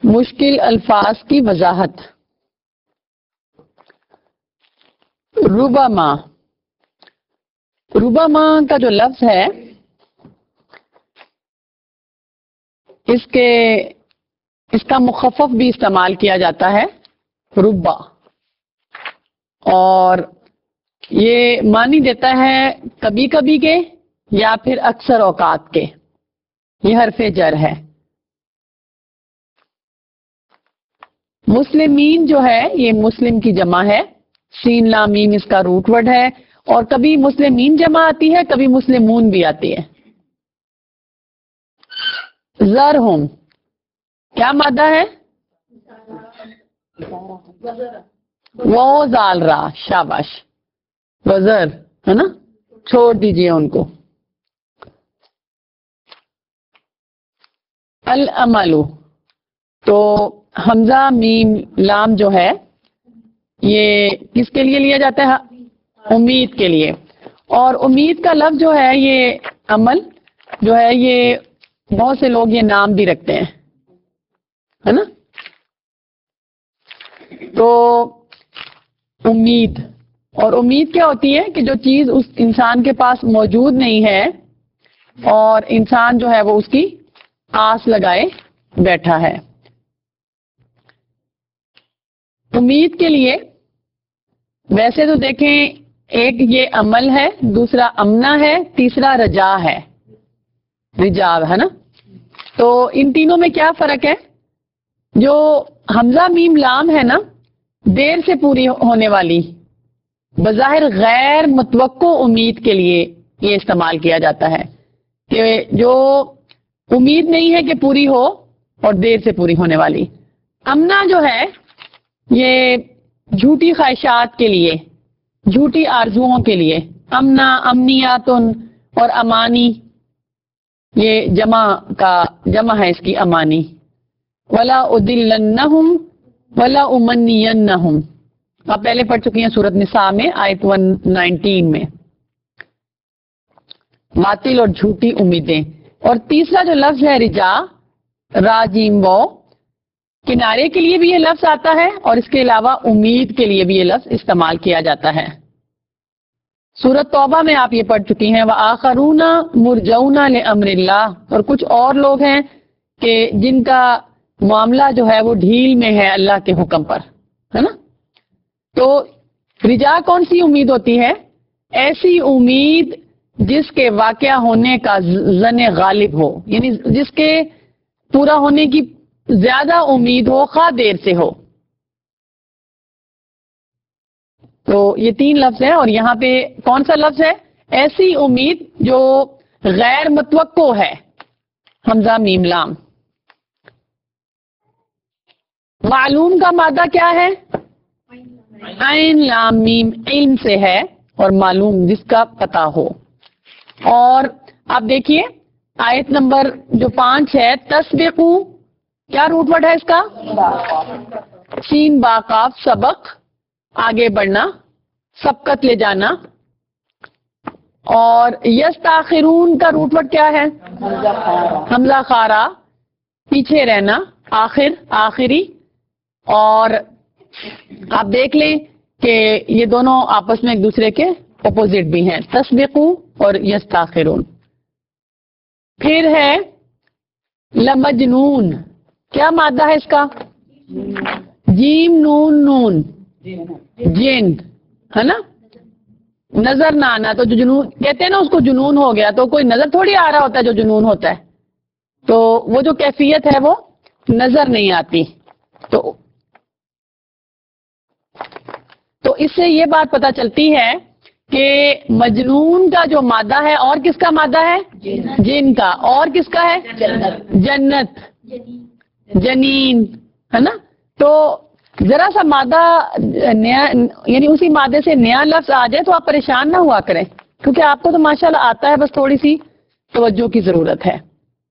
مشکل الفاظ کی وضاحت. ربما، ربما کا جو لفظ ہے اس کا مخفف بھی استعمال کیا جاتا ہے ربا، اور یہ معنی دیتا ہے کبھی کبھی کے یا پھر اکثر اوقات کے. یہ حرف جر ہے. مسلمین جو ہے یہ مسلم کی جمع ہے، سین لام میم اس کا روٹ ورڈ ہے، اور کبھی مسلمین جمع آتی ہے، کبھی مسلمون بھی آتی ہے. زرہم کیا مادہ ہے؟ وہ زال را، شاباش، وزر ہے نا، چھوڑ دیجئے ان کو. العمل، تو حمزہ میم لام جو ہے یہ کس کے لیے لیا جاتا ہے؟ امید کے لیے. اور امید کا لفظ جو ہے یہ عمل جو ہے یہ بہت سے لوگ یہ نام بھی رکھتے ہیں، ہے نا. تو امید، اور امید کیا ہوتی ہے کہ جو چیز اس انسان کے پاس موجود نہیں ہے اور انسان جو ہے وہ اس کی آس لگائے بیٹھا ہے. امید کے لیے ویسے تو دیکھیں ایک یہ عمل ہے، دوسرا امنا ہے، تیسرا رجا ہے، رجا ہے نا. تو ان تینوں میں کیا فرق ہے؟ جو حمزہ میم لام ہے نا، دیر سے پوری ہونے والی بظاہر غیر متوقع امید کے لیے یہ استعمال کیا جاتا ہے کہ جو امید نہیں ہے کہ پوری ہو اور دیر سے پوری ہونے والی. امنا جو ہے یہ جھوٹی خواہشات کے لیے، جھوٹی آرزوؤں کے لیے. امنا، امنیاتن اور امانی یہ جمع ہے اس کی امانی. ولا ادلنہم ولا امنینہم، آپ پہلے پڑھ چکی ہیں سورۃ نساء میں آیت 119 میں. باطل اور جھوٹی امیدیں. اور تیسرا جو لفظ ہے رجا، راجیم، وہ کنارے کے لیے بھی یہ لفظ آتا ہے اور اس کے علاوہ امید کے لیے بھی یہ لفظ استعمال کیا جاتا ہے. سورۃ توبہ میں آپ یہ پڑھ چکی ہیں وآخرون مرجون لامر اللہ، اور کچھ اور لوگ ہیں کہ جن کا معاملہ جو ہے وہ ڈھیل میں ہے اللہ کے حکم پر، ہے نا. تو رجا کون سی امید ہوتی ہے؟ ایسی امید جس کے واقعہ ہونے کا ظن غالب ہو، یعنی جس کے پورا ہونے کی زیادہ امید ہو خواہ دیر سے ہو. تو یہ تین لفظ ہیں، اور یہاں پہ کون سا لفظ ہے؟ ایسی امید جو غیر متوقع ہے، حمزہ میم لام. معلوم کا مادہ کیا ہے؟ عین لام میم، علم سے ہے، اور معلوم جس کا پتہ ہو. اور آپ دیکھیے آیت نمبر جو 5 ہے، تسبقو کیا روٹ ورڈ ہے اس کا؟ سین با قاف، سبق آگے بڑھنا، سبقت لے جانا. اور یستاخرون کا روٹ ورڈ کیا ہے؟ حمزہ خارا، پیچھے رہنا، آخر، آخری. اور آپ دیکھ لیں کہ یہ دونوں آپس میں ایک دوسرے کے اپوزٹ بھی ہیں، تسبقو اور یستاخرون. پھر ہے لمجنون، کیا مادہ ہے اس کا؟ جیم نون نون، جن، ہے نا. نظر نہ آنا، تو جو جنون کہتے ہیں نا اس کو جنون ہو گیا، تو کوئی نظر تھوڑی آ رہا ہوتا ہے جو جنون ہوتا ہے، تو وہ جو کیفیت ہے وہ نظر نہیں آتی. تو اس سے یہ بات پتہ چلتی ہے کہ مجنون کا جو مادہ ہے اور کس کا مادہ ہے؟ جن کا. اور کس کا ہے؟ جنت، جنین، ہے نا. تو ذرا سا مادہ نیا، یعنی اسی مادے سے نیا لفظ آ جائے تو آپ پریشان نہ ہوا کریں، کیونکہ آپ کو تو ماشاءاللہ آتا ہے، بس تھوڑی سی توجہ کی ضرورت ہے.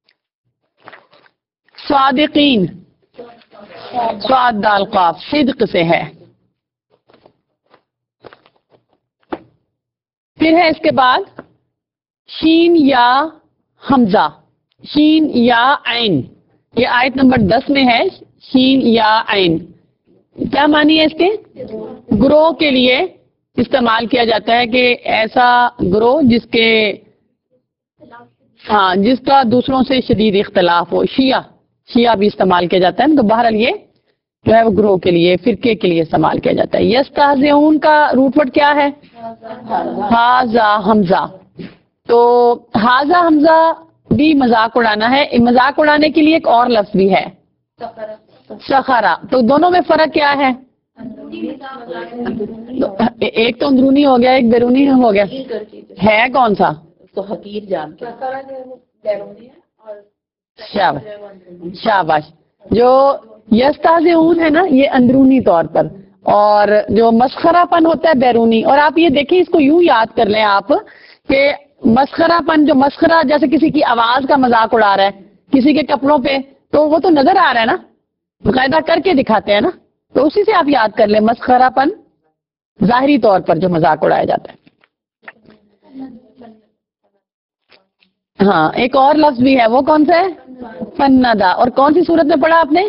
صادقین، صاد دال قاف، صدق سے ہے. پھر ہے اس کے بعد شین یا حمزہ، شین یا عین، یہ آیت نمبر 10 میں ہے، شین یا عین. کیا معنی ہے اس کے؟ گروہ کے لیے استعمال کیا جاتا ہے کہ ایسا گروہ جس کے جس کا دوسروں سے شدید اختلاف ہو. شیعہ بھی استعمال کیا جاتا ہے. تو بہرحال یہ جو ہے وہ گروہ کے لیے، فرقے کے لیے استعمال کیا جاتا ہے. یستہزئون کا روٹ ورڈ کیا ہے؟ ہاذا حمزہ. تو ہاذا حمزہ بھی مذاق اڑانا ہے. مذاق اڑانے کے لیے ایک اور لفظ بھی ہے، سخرا. تو دونوں میں فرق کیا ہے؟ ایک تو اندرونی ہو گیا، ایک بیرونی ہو گیا. ہے کون سا؟ حقیر جان کے شاباش. جو یستہزئون ہے نا، یہ اندرونی طور پر، اور جو مسخرہ پن ہوتا ہے بیرونی. اور آپ یہ دیکھیں، اس کو یوں یاد کر لیں آپ کہ مسخرہ پن، جو مسخرہ جیسے کسی کی آواز کا مذاق اڑا رہا ہے، کسی کے کپڑوں پہ، تو وہ تو نظر آ رہا ہے نا، باقاعدہ کر کے دکھاتے ہیں نا. تو اسی سے آپ یاد کر لیں، مسخرہ پن ظاہری طور پر جو مذاق اڑایا جاتا ہے. ہاں، ایک اور لفظ بھی ہے، وہ کون سا ہے؟ فندا. اور کون سی صورت میں پڑھا آپ نے؟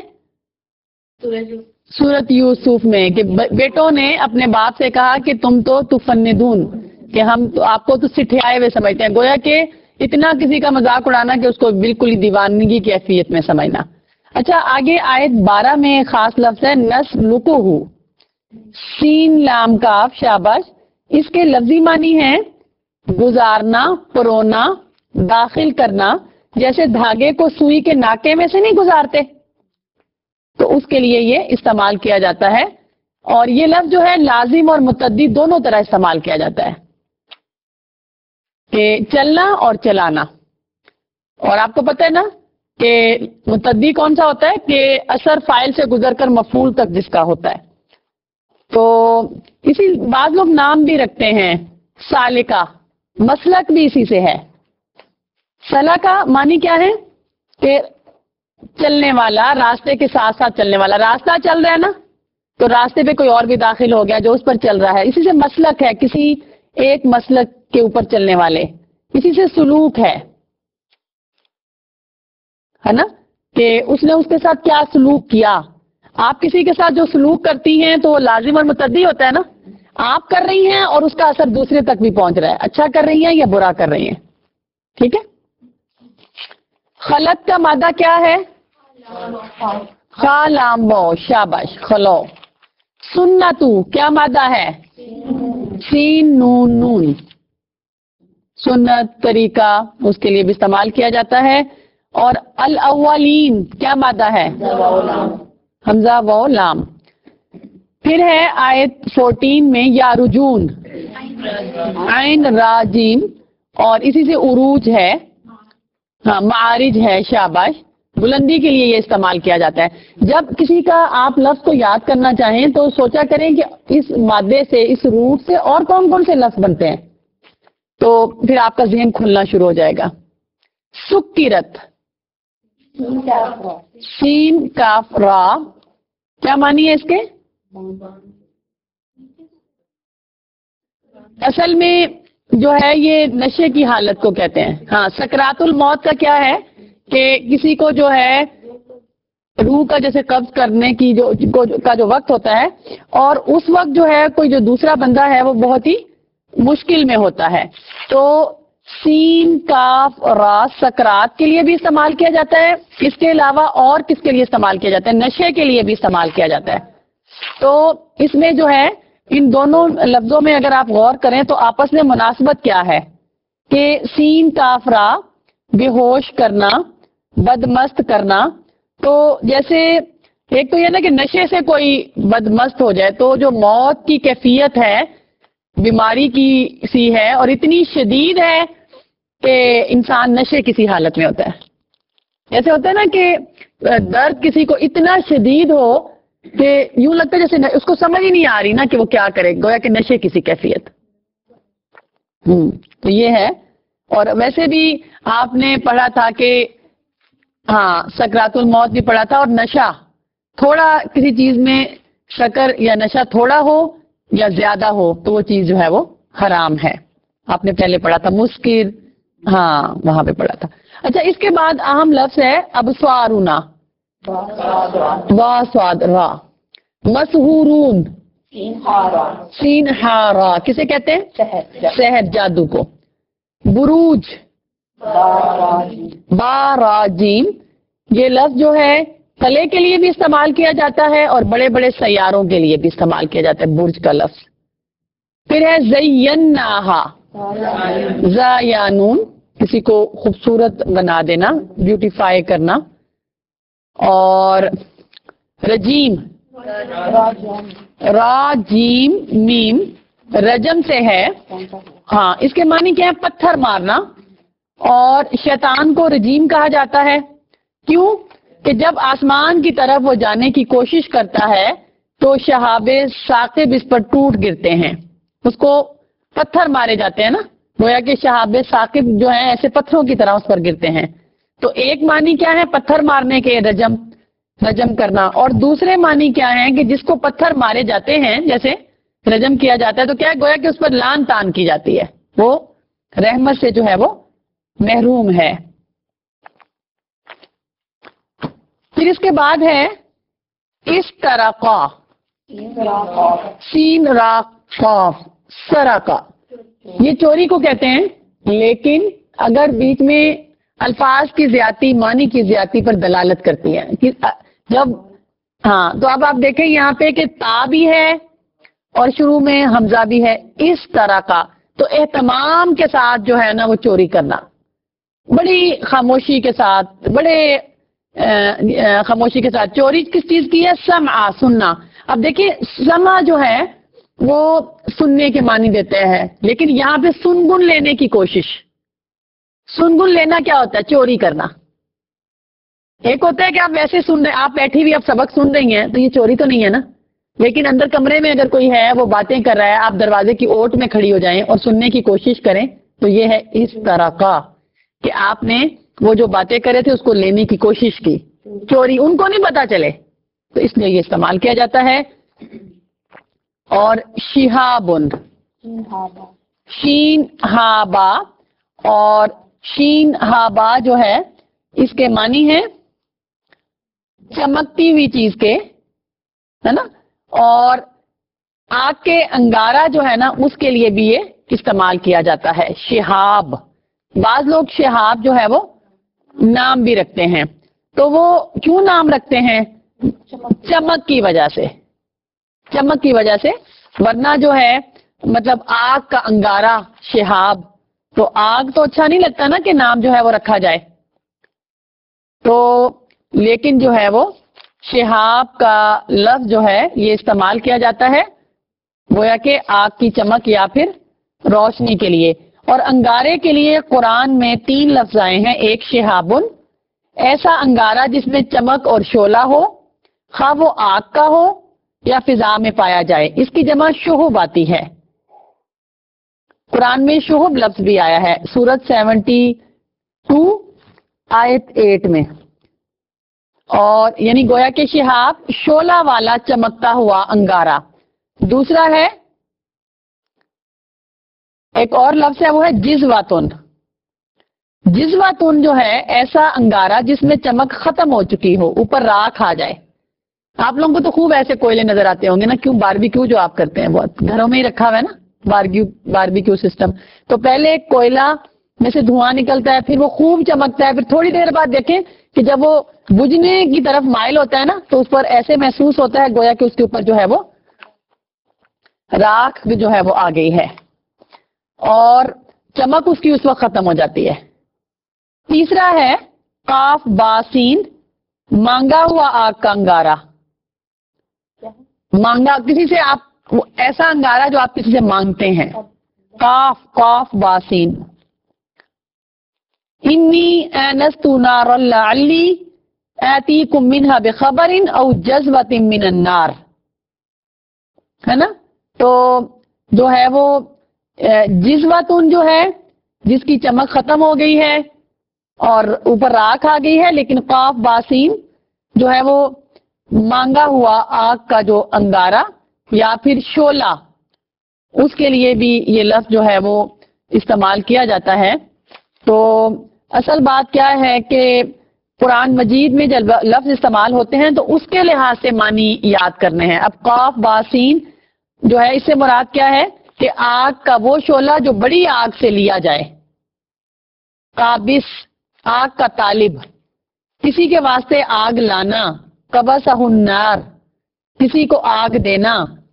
سورت یوسف میں، کہ بیٹوں نے اپنے باپ سے کہا کہ تم تو تفندون، کہ ہم تو آپ کو تو سٹھیائے ہوئے سمجھتے ہیں. گویا کہ اتنا کسی کا مذاق اڑانا کہ اس کو بالکل ہی دیوانگی کی حیثیت میں سمجھنا. اچھا، آگے آیت 12 میں خاص لفظ ہے نسلکہ، سین لام کاف. شاباش. اس کے لفظی معنی ہے گزارنا، پرونا، داخل کرنا. جیسے دھاگے کو سوئی کے ناکے میں سے نہیں گزارتے، تو اس کے لیے یہ استعمال کیا جاتا ہے. اور یہ لفظ جو ہے لازم اور متعدی دونوں طرح استعمال کیا جاتا ہے، کہ چلنا اور چلانا. اور آپ کو پتہ ہے نا کہ متعدی کون سا ہوتا ہے؟ کہ اثر فاعل سے گزر کر مفعول تک جس کا ہوتا ہے. تو اسی بعض لوگ نام بھی رکھتے ہیں، سالکہ، مسلک بھی اسی سے ہے. سلکہ معنی کیا ہے؟ کہ چلنے والا، راستے کے ساتھ ساتھ چلنے والا. راستہ چل رہا ہے نا، تو راستے پہ کوئی اور بھی داخل ہو گیا جو اس پر چل رہا ہے. اسی سے مسلک ہے، کسی ایک مسلک کے اوپر چلنے والے. اسی سے سلوک ہے نا، کہ اس نے اس کے ساتھ کیا سلوک کیا. آپ کسی کے ساتھ جو سلوک کرتی ہیں تو وہ لازم اور متعدی ہوتا ہے نا. آپ کر رہی ہیں اور اس کا اثر دوسرے تک بھی پہنچ رہا ہے، اچھا کر رہی ہیں یا برا کر رہی ہیں. ٹھیک ہے. خلط کا مادہ کیا ہے؟ خالامو. شاباش، خلو. سنتو کیا مادہ ہے؟ سین نون نون. سنت، طریقہ، اس کے لیے بھی استعمال کیا جاتا ہے. اور الاولین کیا مادہ ہے؟ حمزہ و لام. پھر ہے آیت 14 میں یا رجون، عین راجیم، اور اسی سے عروج ہے، ہاں معارج ہے. شاباش. بلندی کے لیے یہ استعمال کیا جاتا ہے. جب کسی کا آپ لفظ کو یاد کرنا چاہیں تو سوچا کریں کہ اس مادے سے، اس روٹ سے اور کون کون سے لفظ بنتے ہیں، تو پھر آپ کا ذہن کھلنا شروع ہو جائے گا. سکرت، سین کاف را. کیا معنی ہے اس کے؟ اصل میں جو ہے یہ نشے کی حالت کو کہتے ہیں. ہاں، سکرات الموت کا کیا ہے کہ کسی کو جو ہے روح کا جیسے قبض کرنے کی جو وقت ہوتا ہے، اور اس وقت جو ہے کوئی جو دوسرا بندہ ہے وہ بہت ہی مشکل میں ہوتا ہے. تو سین کاف را سکرات کے لیے بھی استعمال کیا جاتا ہے. اس کے علاوہ اور کس کے لیے استعمال کیا جاتا ہے؟ نشے کے لیے بھی استعمال کیا جاتا ہے. تو اس میں جو ہے ان دونوں لفظوں میں اگر آپ غور کریں تو آپس میں مناسبت کیا ہے کہ سین کاف را بے ہوش کرنا، بدمست کرنا. تو جیسے ایک تو یہ نا کہ نشے سے کوئی بدمست ہو جائے تو جو موت کی کیفیت ہے، بیماری کی سی ہے اور اتنی شدید ہے کہ انسان نشے کسی حالت میں ہوتا ہے. ایسے ہوتا ہے نا کہ درد کسی کو اتنا شدید ہو کہ یوں لگتا ہے جیسے اس کو سمجھ ہی نہیں آ رہی نا کہ وہ کیا کرے، گویا کہ نشے کسی کیفیت. تو یہ ہے. اور ویسے بھی آپ نے پڑھا تھا کہ ہاں سکرات الموت بھی پڑھا تھا. اور نشہ تھوڑا کسی چیز میں شکر یا نشہ تھوڑا ہو یا زیادہ ہو تو وہ چیز جو ہے وہ حرام ہے. آپ نے پہلے پڑھا تھا مسکر، ہاں وہاں پہ پڑھا تھا. اچھا، اس کے بعد اہم لفظ ہے ابصارنا. با स्वाद रा, मसहूरून सीन हा रा, किसे कहते हैं? सहर, जादू को। बुरूज बाराजीम, ये लफ्ज जो है तले के लिए भी इस्तेमाल किया जाता है और बड़े बड़े सैयारों के लिए भी इस्तेमाल किया जाता है बुर्ज का लफ्ज। फिर है ज़य्यन्नाहा, ज़यानून, किसी को खूबसूरत बना देना, ब्यूटीफाई करना। और रजीम, राजीम मीम, रजम से है, हाँ, इसके मानी क्या है? पत्थर मारना। और शैतान को रजीम कहा जाता है, क्यों? कि जब आसमान की तरफ वो जाने की कोशिश करता है तो शहाबे साकिब इस पर टूट गिरते हैं, उसको पत्थर मारे जाते हैं ना, गोया कि शहाबे साकिब जो हैं ऐसे पत्थरों की तरह उस पर गिरते हैं। तो एक मानी क्या है? पत्थर मारने के, रजम करना। और दूसरे मानी क्या है? कि जिसको पत्थर मारे जाते हैं, जैसे रजम किया जाता है, तो क्या है? गोया कि उस पर लान तान की जाती है, वो रहमत से जो है वो महरूम है। फिर इसके बाद है इस तरह का, सीन रा काफ, सरका, ये चोरी को कहते हैं। लेकिन अगर बीच में अल्फाज की ज्यादती, मानी की ज्यादती पर दलालत करती है कि जब, हाँ, तो अब आप देखें यहाँ पे कि ता भी है और शुरू में हमजा भी है, इस तरह का, तो एहतमाम के साथ जो है ना वो चोरी करना, बड़ी खामोशी के साथ, बड़े खामोशी के साथ। चोरी किस चीज की है? समा, सुनना। अब देखिए समा जो है वो सुनने के मानी देते हैं, लेकिन यहाँ पे सुनगुन लेने की कोशिश। सुनगुन लेना क्या होता है? चोरी करना। एक होता है कि आप वैसे सुन रहे, आप बैठी हुई, आप सबक सुन रही हैं, तो ये चोरी तो नहीं है ना। लेकिन अंदर कमरे में अगर कोई है, वो बातें कर रहा है, आप दरवाजे की ओट में खड़ी हो जाएं और सुनने की कोशिश करें, तो ये है इस तरह का, कि आपने वो जो बातें करे थे उसको लेने की कोशिश की, चोरी, उनको नहीं पता चले, तो इसलिए ये इस्तेमाल किया जाता है। और शिहाबुन, शीन हाबा, और शीन हाबा जो है इसके मानी है चमकती हुई चीज के, है ना। और आग के अंगारा जो है ना उसके लिए भी ये इस्तेमाल किया जाता है, शिहाब। बाज लोग शिहाब जो है वो नाम भी रखते हैं, तो वो क्यों नाम रखते हैं? चमक की वजह से, चमक की वजह से। वरना जो है मतलब आग का अंगारा, शिहाब, तो आग तो अच्छा नहीं लगता ना कि नाम जो है वो रखा जाए, तो लेकिन जो है वो शिहाब का लफ्ज जो है ये इस्तेमाल किया जाता है गोया कि आग की चमक या फिर रोशनी के लिए। और अंगारे के लिए कुरान में 3 लफ्ज आए हैं। एक शिहाबुन, ऐसा अंगारा जिसमें चमक और शोला हो, खा वो आग का हो या फिजा में पाया जाए। इसकी जमा शुहुब आती है, कुरान में शुहुब लफ्ज भी आया है, सूरत 72 आयत 8 में। और यानी गोया के शिहाब शोला वाला चमकता हुआ अंगारा। दूसरा है, एक और लफ्ज है, वो है जिज़वातुन। जिज़वातुन जो है ऐसा अंगारा जिसमें चमक खत्म हो चुकी हो, ऊपर राख आ जाए। आप लोगों को तो खूब ऐसे कोयले नजर आते होंगे ना, क्यों? बारबेक्यू जो आप करते हैं बहुत घरों में ही रखा हुआ है ना, बारबेक्यू सिस्टम। तो पहले कोयला में से धुआं निकलता है, फिर वो खूब चमकता है, फिर थोड़ी देर बाद देखें कि जब वो बुझने की तरफ माइल होता है ना, तो उस पर ऐसे महसूस होता है गोया कि उसके ऊपर जो है वो राख भी जो है वो आ गई है और चमक उसकी उस वक्त खत्म हो जाती है। तीसरा है काफ बासीन, मांगा हुआ आग का अंगारा। मांगा, किसी से आप, ऐसा अंगारा जो आप किसी से मांगते हैं। काफ काफ बासीन। इन्नी अनस्तु नारन लअल्ली आतीकुम मिनहा बिखबरिन औ जज़वतिन मिनन नार, है ना। तो जो है वो जिज़वतुन जो है जिसकी चमक खत्म हो गई है और ऊपर राख आ गई है, लेकिन काफ बासीन जो है वो मांगा हुआ आग का जो अंगारा या फिर शोला, उसके लिए भी ये लफ्ज जो है वो इस्तेमाल किया जाता है। तो असल बात क्या है कि قرآن مجید میں جب لفظ استعمال ہوتے ہیں تو اس کے لحاظ سے معنی یاد کرنے ہیں. اب قاف باسین جو ہے اس سے مراد کیا ہے کہ آگ کا وہ شعلہ جو بڑی آگ سے لیا جائے. قابس آگ کا طالب، کسی کے واسطے آگ لانا. قبسہ النار کسی کو آگ دینا.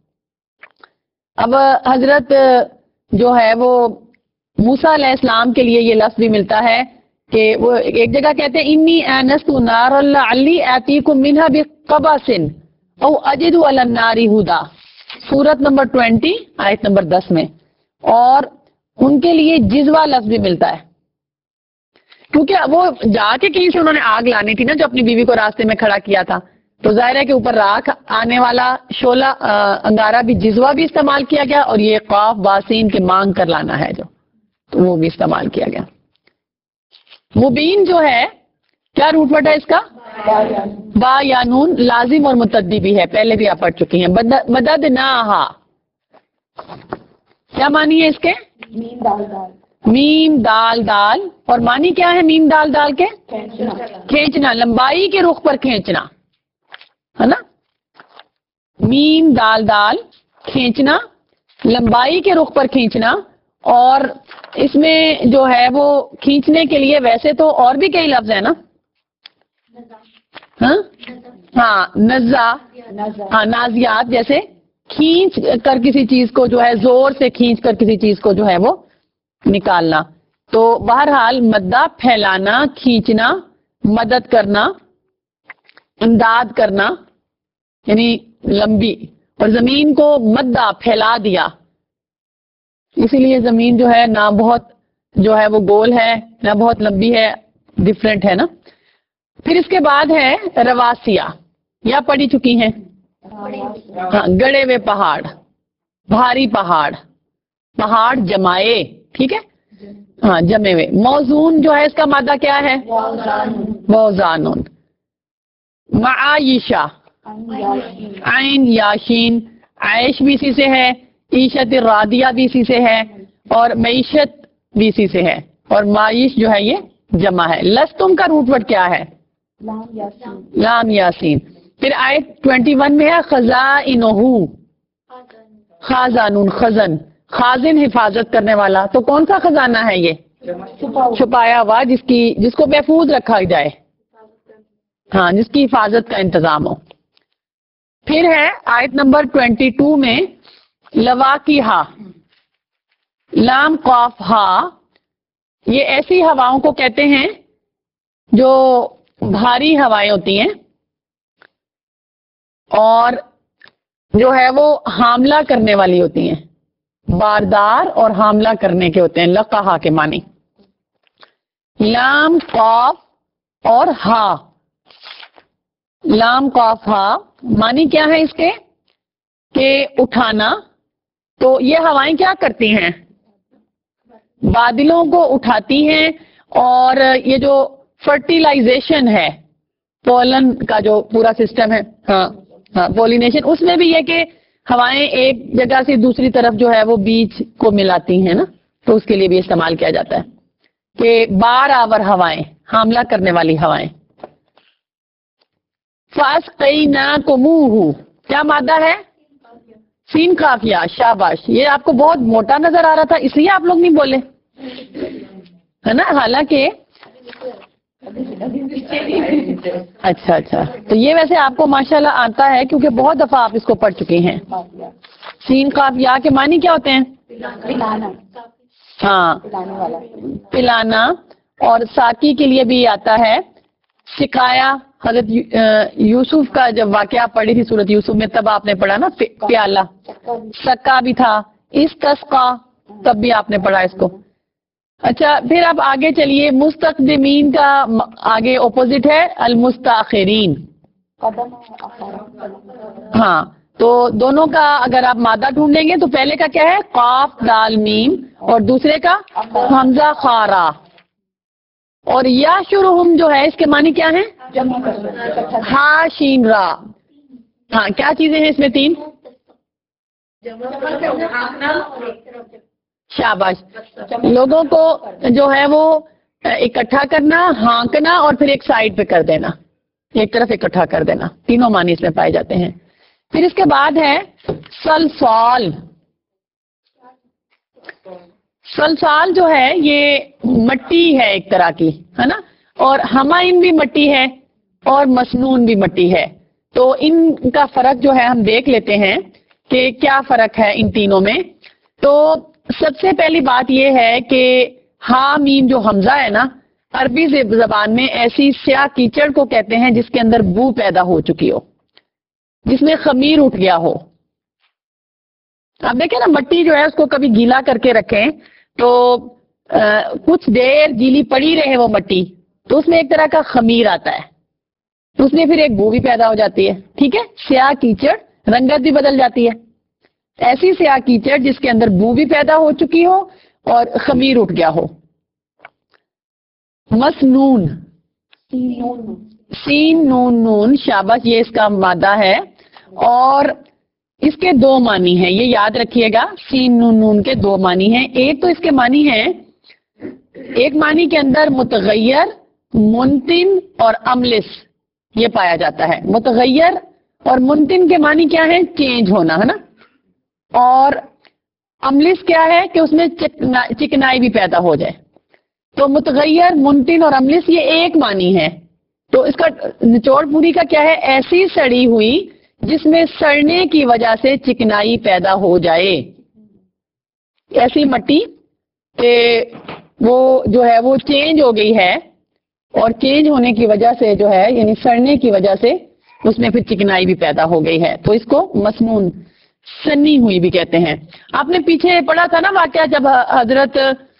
اب حضرت جو ہے وہ موسیٰ علیہ السلام کے لیے یہ لفظ بھی ملتا ہے کہ وہ ایک جگہ کہتے ہیں انی آنست نارا لعلی آتیکم منہا بقبس او اجد علی النار ہدا، سورت نمبر 20 آیت نمبر 10 میں. اور ان کے لیے جزوہ لفظ بھی ملتا ہے کیونکہ وہ جا کے کہیں سے انہوں نے آگ لانی تھی نا، جو اپنی بیوی کو راستے میں کھڑا کیا تھا، تو ظاہر ہے کہ اوپر راکھ آنے والا شعلہ انگارہ بھی جزوہ بھی استعمال کیا گیا، اور یہ قاف باسین کے مانگ کر لانا ہے جو، تو وہ بھی استعمال کیا گیا. مبین جو ہے کیا روٹ ورڈ ہے اس کا؟ با یا نون، لازم اور متعدی بھی ہے، پہلے بھی آپ پڑھ چکی ہیں. مددناہا کیا معنی ہے اس کے؟ میم دال دال. اور معنی کیا ہے میم دال دال کے؟ کھینچنا، لمبائی کے رخ پر کھینچنا ہے نا. میم دال دال کھینچنا، لمبائی کے رخ پر کھینچنا. اور اس میں جو ہے وہ کھینچنے کے لیے ویسے تو اور بھی کئی لفظ ہیں نا. ہاں نزا، ہاں نازیات، جیسے کھینچ کر کسی چیز کو جو ہے زور سے کھینچ کر کسی چیز کو جو ہے وہ نکالنا. تو بہرحال مدہ پھیلانا، کھینچنا، مدد کرنا، امداد کرنا یعنی لمبی. اور زمین کو مدہ پھیلا دیا، اسی لیے زمین جو ہے نہ بہت جو ہے وہ گول ہے نہ بہت لمبی ہے، ڈفرینٹ ہے نا. پھر اس کے بعد ہے رواسیہ، یا پڑھی چکی ہیں؟ ہاں گڑے ہوئے پہاڑ، بھاری پہاڑ، پہاڑ جمائے، ٹھیک ہے ہاں جمے ہوئے. موزون جو ہے اس کا مادہ کیا ہے؟ موزانون. معایشہ، عین یاشین، عیش بھی اسی سے ہے، عیشت رادیہ بھی اسی سے ہے، اور معیشت بھی اسی سے ہے. اور معیش جو ہے یہ جمع ہے. لستم کا روٹ ورڈ کیا ہے؟ لام یاسین. پھر آیت 21 میں ہے خزائنہ، خازانون خزن، خازن حفاظت کرنے والا. تو کون سا خزانہ ہے یہ؟ چھپایا ہوا، جس کو محفوظ رکھا جائے، ہاں جس کی حفاظت کا انتظام ہو. پھر ہے آیت نمبر 22 میں لواقیہا، لام قاف ہا. یہ ایسی ہواؤں کو کہتے ہیں جو بھاری ہوائیں ہوتی ہیں اور جو ہے وہ حاملہ کرنے والی ہوتی ہیں، باردار اور حاملہ کرنے کے ہوتے ہیں. لقہا کے معنی لام قاف اور ہا. لام قاف ہا معنی کیا ہے اس کے؟ کہ اٹھانا. تو یہ ہوائیں کیا کرتی ہیں؟ بادلوں کو اٹھاتی ہیں. اور یہ جو فرٹیلائزیشن ہے، پولن کا جو پورا سسٹم ہے، ہاں پولینیشن، اس میں بھی یہ کہ ہوائیں ایک جگہ سے دوسری طرف جو ہے وہ بیج کو ملاتی ہیں نا، تو اس کے لیے بھی استعمال کیا جاتا ہے کہ بار آور ہوائیں، حاملہ کرنے والی ہوائیں. فَأَسْقَيْنَاكُمُوهُ کیا مادہ ہے؟ سین قافیہ. شاباش. یہ آپ کو بہت موٹا نظر آ رہا تھا اس لیے آپ لوگ نہیں بولے ہے نا، حالانکہ اچھا تو یہ ویسے آپ کو ماشاءاللہ آتا ہے کیونکہ بہت دفعہ آپ اس کو پڑھ چکے ہیں. سین قاف یا کے معنی کیا ہوتے ہیں؟ ہاں پلانا. اور ساقی کے لیے بھی آتا ہے سکایا. حضرت یوسف کا جب واقعہ پڑھی تھی سورت یوسف میں تب آپ نے پڑھا نا پیالہ. سکا بھی تھا، استسقا تب بھی آپ نے پڑھا اس کو. اچھا پھر آپ آگے چلیے. مستقدمین کا آگے اپوزٹ ہے المستاخرین. ہاں تو دونوں کا اگر آپ مادہ ڈھونڈیں گے تو پہلے کا کیا ہے؟ قاف دال میم، اور دوسرے کا حمزہ خارا. اور یاشرہم جو ہے اس کے معنی کیا ہیں؟ ہا شین را. ہاں کیا چیزیں ہیں اس میں؟ 3. شاباش. لوگوں کو جو ہے وہ اکٹھا کرنا، ہانکنا اور پھر ایک سائڈ پہ کر دینا، ایک طرف اکٹھا کر دینا، تینوں معنی اس میں پائے جاتے ہیں۔ پھر اس کے بعد ہے سلسال۔ سلسال جو ہے یہ مٹی ہے ایک طرح کی، ہے نا، اور ہمائن بھی مٹی ہے اور مسنون بھی مٹی ہے۔ تو ان کا فرق جو ہے ہم دیکھ لیتے ہیں کہ کیا فرق ہے ان تینوں میں۔ تو سب سے پہلی بات یہ ہے کہ ہا میم جو حمزہ ہے نا، عربی زبان میں ایسی سیاہ کیچڑ کو کہتے ہیں جس کے اندر بو پیدا ہو چکی ہو، جس میں خمیر اٹھ گیا ہو۔ آپ دیکھیں نا، مٹی جو ہے اس کو کبھی گیلا کر کے رکھیں تو کچھ دیر گیلی پڑی رہے وہ مٹی تو اس میں ایک طرح کا خمیر آتا ہے، تو اس میں پھر ایک بو بھی پیدا ہو جاتی ہے، ٹھیک ہے، سیاہ کیچڑ، رنگت بھی بدل جاتی ہے۔ ایسی سیاہ کیچڑ جس کے اندر بو بھی پیدا ہو چکی ہو اور خمیر اٹھ گیا ہو۔ مسنون، سین نون نون، شاباش، یہ اس کا مادہ ہے اور اس کے دو معنی ہیں، یہ یاد رکھیے گا، سین نون نون کے دو معنی ہیں۔ ایک تو اس کے معنی ہے، ایک معنی کے اندر متغیر، منتن اور املس یہ پایا جاتا ہے۔ متغیر اور منتن کے معنی کیا ہے؟ چینج ہونا، ہے نا، اور املس کیا ہے کہ اس میں چکنائی بھی پیدا ہو جائے۔ تو متغیر، منتن اور املس یہ ایک معنی ہے۔ تو اس کا نچوڑ پوری کا کیا ہے؟ ایسی سڑی ہوئی جس میں سڑنے کی وجہ سے چکنائی پیدا ہو جائے، ایسی مٹی کہ وہ جو ہے وہ چینج ہو گئی ہے، اور چینج ہونے کی وجہ سے جو ہے یعنی سڑنے کی وجہ سے اس میں پھر چکنائی بھی پیدا ہو گئی ہے، تو اس کو مسنون، سنی ہوئی بھی کہتے ہیں۔ آپ نے پیچھے پڑھا تھا نا واقعہ، جب حضرت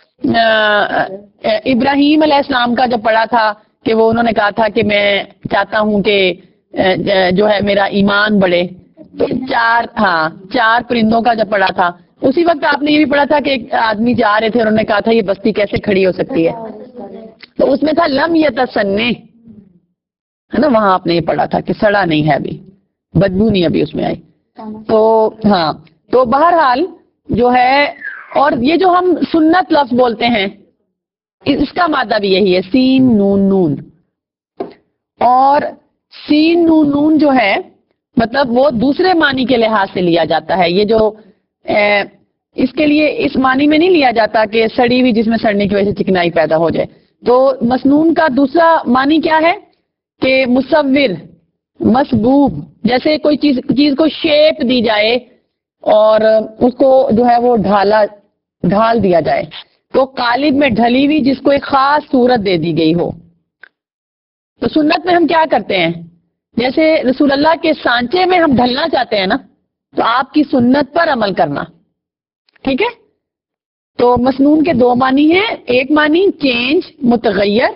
ابراہیم علیہ السلام کا جب پڑھا تھا کہ وہ انہوں نے کہا تھا کہ میں چاہتا ہوں کہ جو ہے میرا ایمان بڑھے، تو چار پرندوں کا جب پڑھا تھا، اسی وقت آپ نے یہ بھی پڑھا تھا کہ ایک آدمی جا رہے تھے، انہوں نے کہا تھا یہ بستی کیسے کھڑی ہو سکتی ہے، تو اس میں تھا لم یتسنے، ہے نا، وہاں آپ نے یہ پڑھا تھا کہ سڑا نہیں ہے، ابھی بدبو نہیں ابھی اس میں آئی۔ تو ہاں، تو بہرحال جو ہے، اور یہ جو ہم سنت لفظ بولتے ہیں اس کا مادہ بھی یہی ہے، سین نون نون، اور سین نون نون جو ہے مطلب وہ دوسرے معنی کے لحاظ سے لیا جاتا ہے، یہ جو اس کے لیے اس معنی میں نہیں لیا جاتا کہ سڑی ہوئی جس میں سڑنے کی وجہ سے چکنائی پیدا ہو جائے۔ تو مسنون کا دوسرا معنی کیا ہے کہ مصور، مسبوب، جیسے کوئی چیز کو شیپ دی جائے اور اس کو جو ہے وہ ڈھال دیا جائے، تو قالب میں ڈھلی ہوئی جس کو ایک خاص صورت دے دی گئی ہو۔ تو سنت میں ہم کیا کرتے ہیں، جیسے رسول اللہ کے سانچے میں ہم ڈھلنا چاہتے ہیں نا، تو آپ کی سنت پر عمل کرنا، ٹھیک ہے۔ تو مسنون کے دو معنی ہیں، ایک معنی چینج، متغیر،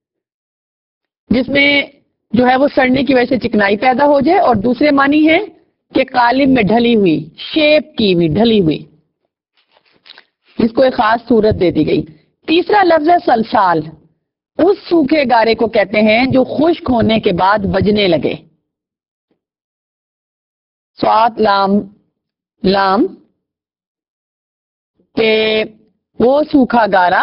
جس میں جو ہے وہ سڑنے کی وجہ سے چکنائی پیدا ہو جائے، اور دوسرے معنی ہے کہ قالب میں ڈھلی ہوئی، شیپ کی ہوئی، ڈھلی ہوئی، جس کو ایک خاص صورت دے دی گئی۔ تیسرا لفظ ہے سلسال، اس سوکھے گارے کو کہتے ہیں جو خشک ہونے کے بعد بجنے لگے۔ سواد لام کہ وہ سوکھا گارا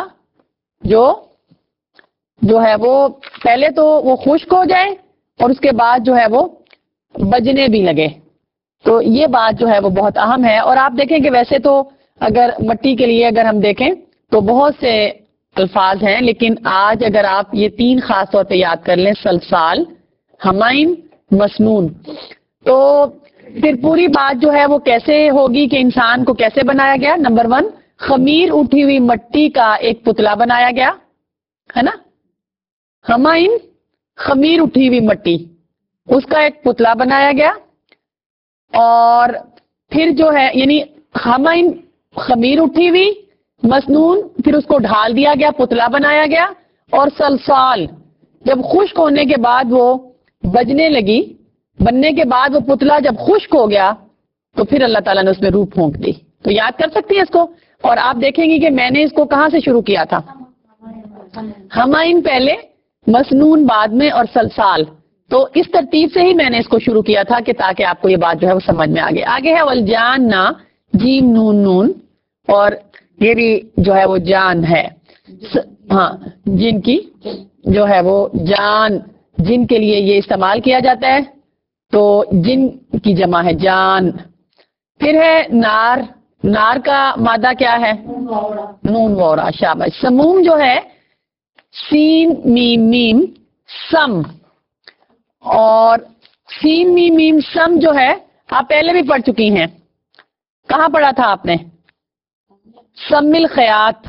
جو ہے وہ پہلے تو وہ خشک ہو جائے اور اس کے بعد جو ہے وہ بجنے بھی لگے۔ تو یہ بات جو ہے وہ بہت اہم ہے، اور آپ دیکھیں کہ ویسے تو اگر مٹی کے لیے اگر ہم دیکھیں تو بہت سے الفاظ ہیں، لیکن آج اگر آپ یہ تین خاص طور پہ یاد کر لیں، سلسال، ہمائن، مسنون، تو پھر پوری بات جو ہے وہ کیسے ہوگی کہ انسان کو کیسے بنایا گیا۔ نمبر 1، خمیر اٹھی ہوئی مٹی کا ایک پتلا بنایا گیا، ہے نا، ہمائن، خمیر اٹھی ہوئی مٹی، اس کا ایک پتلا بنایا گیا، اور پھر جو ہے یعنی ہمائن خمیر اٹھی ہوئی، مسنون پھر اس کو ڈھال دیا گیا، پتلا بنایا گیا، اور سلسال جب خشک ہونے کے بعد وہ بجنے لگی، بننے کے بعد وہ پتلا جب خشک ہو گیا تو پھر اللہ تعالیٰ نے اس میں روح پھونک دی۔ تو یاد کر سکتی ہیں اس کو، اور آپ دیکھیں گی کہ میں نے اس کو کہاں سے شروع کیا تھا، ہمائن پہلے، مسنون بعد میں، اور سلسال، تو اس ترتیب سے ہی میں نے اس کو شروع کیا تھا کہ تاکہ آپ کو یہ بات جو ہے وہ سمجھ میں آگے ہے والجاننا، جیم نون نون، اور یہ بھی جو ہے وہ جان ہے، ہاں جن کی جو ہے وہ جان، جن کے لیے یہ استعمال کیا جاتا ہے تو جن کی جمع ہے جان. پھر ہے نار. نار کا مادہ کیا ہے؟ نون وورا. شاباش. سموم جو ہے سین میم میم سم، اور سین میم میم سم جو ہے آپ پہلے بھی پڑھ چکی ہیں. کہاں پڑھا تھا آپ نے؟ سم الخیات.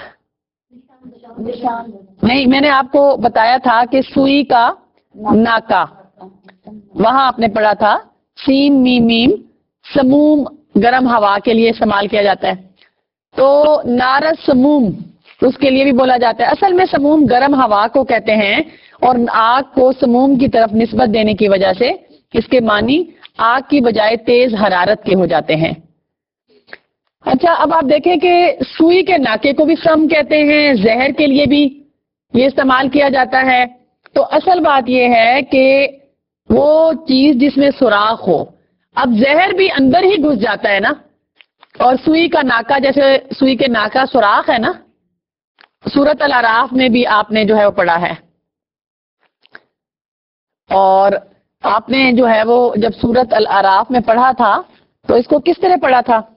نہیں، میں نے آپ کو بتایا تھا کہ سوئی کا ناکا، وہاں آپ نے پڑھا تھا سین میم میم. سموم گرم ہوا کے لیے استعمال کیا جاتا ہے. تو نارس سموم اس کے لیے بھی بولا جاتا ہے. اصل میں سموم گرم ہوا کو کہتے ہیں، اور آگ کو سموم کی طرف نسبت دینے کی وجہ سے اس کے معنی آگ کی بجائے تیز حرارت کے ہو جاتے ہیں. اچھا، اب آپ دیکھیں کہ سوئی کے ناکے کو بھی سم کہتے ہیں، زہر کے لیے بھی یہ استعمال کیا جاتا ہے. تو اصل بات یہ ہے کہ وہ چیز جس میں سوراخ ہو، اب زہر بھی اندر ہی گھس جاتا ہے نا، اور سوئی کا ناکا جیسے سوئی کے ناکا سوراخ ہے نا. سورۃ الاعراف میں بھی آپ نے جو ہے وہ پڑھا ہے، اور آپ نے جو ہے وہ جب سورۃ الاعراف میں پڑھا تھا تو اس کو کس طرح پڑھا تھا؟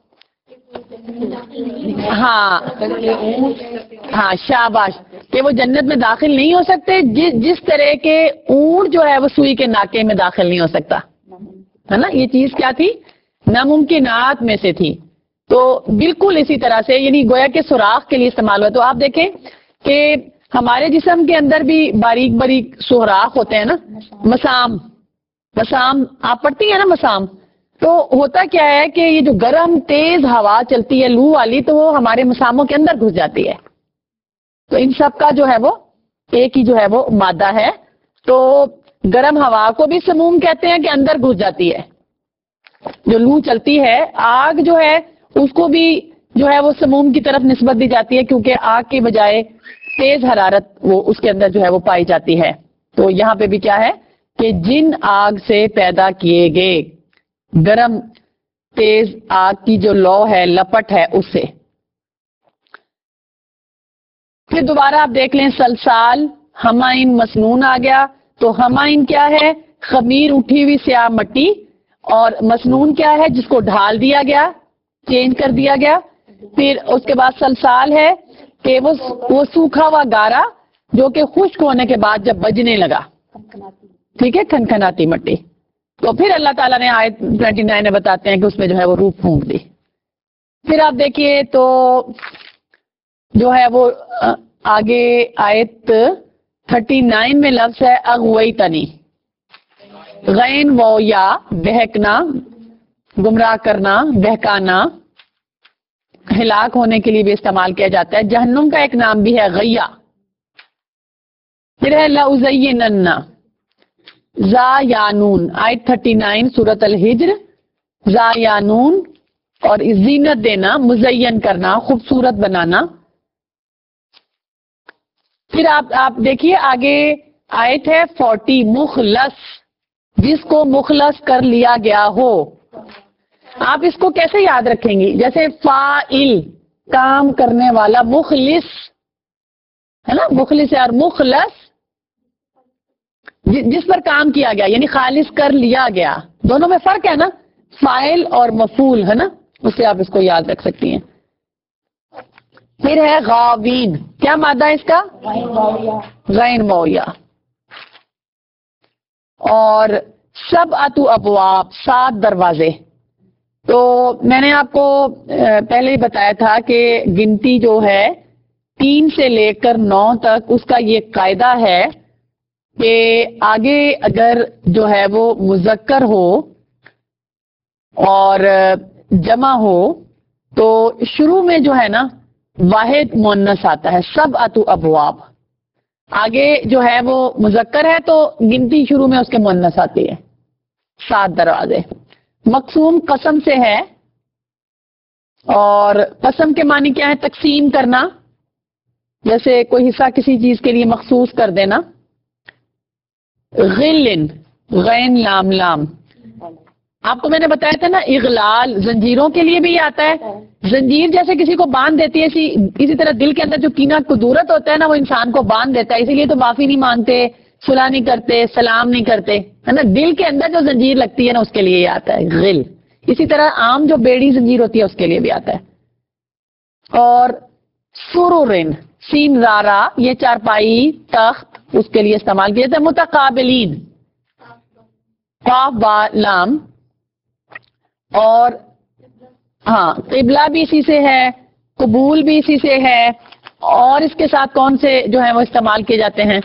ہاں شاباش، کہ وہ جنت میں داخل نہیں ہو سکتے جس طرح کے اونٹ جو ہے وہ سوئی کے ناکے میں داخل نہیں ہو سکتا ہے نا. یہ چیز کیا تھی؟ ناممکنات میں سے تھی. تو بالکل اسی طرح سے یعنی گویا کے سوراخ کے لیے استعمال ہوا. تو آپ دیکھیں کہ ہمارے جسم کے اندر بھی باریک باریک سوراخ ہوتے ہیں نا. مسام، مسام آپ پڑھتی ہیں نا مسام. تو ہوتا کیا ہے کہ یہ جو گرم تیز ہوا چلتی ہے لو والی، تو وہ ہمارے مساموں کے اندر گھس جاتی ہے. تو ان سب کا جو ہے وہ ایک ہی جو ہے وہ مادہ ہے. تو گرم ہوا کو بھی سموم کہتے ہیں کہ اندر گھس جاتی ہے. جو لو چلتی ہے، آگ جو ہے اس کو بھی جو ہے وہ سموم کی طرف نسبت دی جاتی ہے، کیونکہ آگ کے بجائے تیز حرارت وہ اس کے اندر جو ہے وہ پائی جاتی ہے. تو یہاں پہ بھی کیا ہے کہ جن آگ سے پیدا کیے گئے، گرم تیز آگ کی جو لو ہے، لپٹ ہے، اس سے. پھر دوبارہ آپ دیکھ لیں سلسال، ہمائن مسنون آ گیا. تو ہمائن کیا ہے؟ خمیر اٹھی ہوئی سیاہ مٹی، اور مسنون کیا ہے؟ جس کو ڈھال دیا گیا، چینج کر دیا گیا. پھر اس کے بعد سلسال ہے کہ وہ سوکھا ہوا گارا جو کہ خشک ہونے کے بعد جب بجنے لگا، ٹھیک ہے، کھنکھناتی مٹی. تو پھر اللہ تعالیٰ نے آیت 29 میں بتاتے ہیں کہ اس میں جو ہے وہ روح پھونک دی. پھر آپ دیکھیے تو جو ہے وہ آگے آیت 39 میں لفظ ہے اغویتنی. غین و یا بہکنا، گمراہ کرنا، بہکانا، ہلاک ہونے کے لیے بھی استعمال کیا جاتا ہے. جہنم کا ایک نام بھی ہے غیا. پھر ہے لَأُزَيِّنَنَّ زا یانون، آیت 39 سورۃ الحجر. زا یانون، اور زینت دینا، مزین کرنا، خوبصورت بنانا. پھر آپ دیکھیے آگے آیت ہے 40 مخلص، جس کو مخلص کر لیا گیا ہو. آپ اس کو کیسے یاد رکھیں گی؟ جیسے فاعل کام کرنے والا، مخلص ہے نا، مخلص ہے، اور مخلص جس پر کام کیا گیا یعنی خالص کر لیا گیا. دونوں میں فرق ہے نا، فاعل اور مفعول ہے نا، اس سے آپ اس کو یاد رکھ سکتی ہیں. پھر ہے غاوین، کیا مادہ ہے اس کا؟ غین مویا. اور سبعۃ ابواب، 7 دروازے. تو میں نے آپ کو پہلے ہی بتایا تھا کہ گنتی جو ہے 3 سے لے کر 9 تک اس کا یہ قاعدہ ہے کہ آگے اگر جو ہے وہ مذکر ہو اور جمع ہو تو شروع میں جو ہے نا واحد مؤنث آتا ہے. سبعۃ ابواب، آگے جو ہے وہ مذکر ہے تو گنتی شروع میں اس کے مؤنث آتی ہے. 7 دروازے. مقسوم قسم سے ہے، اور قسم کے معنی کیا ہے؟ تقسیم کرنا، جیسے کوئی حصہ کسی چیز کے لیے مخصوص کر دینا. غلن، غین لام لام. آپ کو میں نے بتایا تھا نا اغلال زنجیروں کے لیے بھی آتا ہے. زنجیر جیسے کسی کو باندھ دیتی ہے اسی طرح دل کے اندر جو کینہ قدورت ہوتا ہے نا وہ انسان کو باندھ دیتا ہے. اسی لیے تو معافی نہیں مانگتے, صلح نہیں کرتے, سلام نہیں کرتے, ہے نا. دل کے اندر جو زنجیر لگتی ہے نا اس کے لیے یہ آتا ہے غل. اسی طرح عام جو بیڑی زنجیر ہوتی ہے اس کے لیے بھی آتا ہے. اور سرورن سین رارا یہ چارپائی تخت اس کے لیے استعمال کیا جاتا ہے. متقابلین قاف با لام, اور ہاں قبلہ بھی اسی سے ہے, قبول بھی اسی سے ہے, اور اس کے ساتھ کون سے جو ہیں وہ استعمال کیے جاتے ہیں؟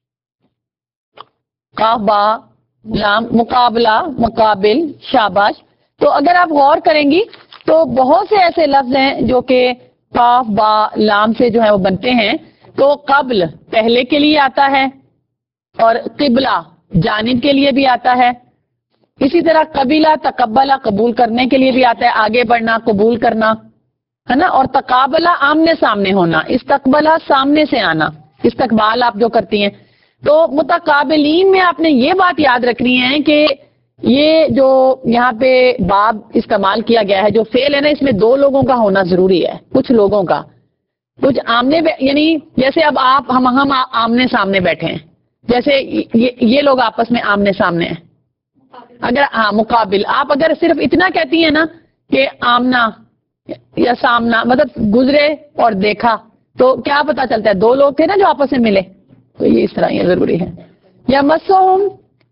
قاف با لام, مقابلہ, مقابل, شاباش. تو اگر آپ غور کریں گی تو بہت سے ایسے لفظ ہیں جو کہ قاف با لام سے جو ہے وہ بنتے ہیں. تو قبل پہلے کے لیے آتا ہے, اور قبلہ جانب کے لیے بھی آتا ہے. اسی طرح قبیلہ تقبلہ قبول کرنے کے لیے بھی آتا ہے, آگے بڑھنا, قبول کرنا, ہے نا. اور تقابلہ آمنے سامنے ہونا, استقبلہ سامنے سے آنا, استقبال آپ جو کرتی ہیں. تو متقابلین میں آپ نے یہ بات یاد رکھنی ہے کہ یہ جو یہاں پہ باب استعمال کیا گیا ہے, جو فعل ہے نا, اس میں دو لوگوں کا ہونا ضروری ہے. کچھ لوگوں کا, کچھ آمنے, یعنی جیسے اب آپ ہم آمنے سامنے بیٹھے ہیں, جیسے یہ لوگ آپس میں آمنے سامنے ہیں. اگر ہاں مقابل, آپ اگر صرف اتنا کہتی ہیں نا کہ آمنا یا سامنا, مطلب گزرے اور دیکھا, تو کیا پتا چلتا ہے دو لوگ تھے نا جو آپس میں ملے. تو یہ اس طرح یہ ضروری ہے. یا مسہم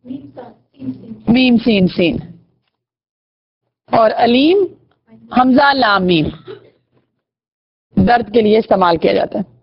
میم سین سین, اور علیم حمزہ لام میم درد کے لیے استعمال کیا جاتا ہے.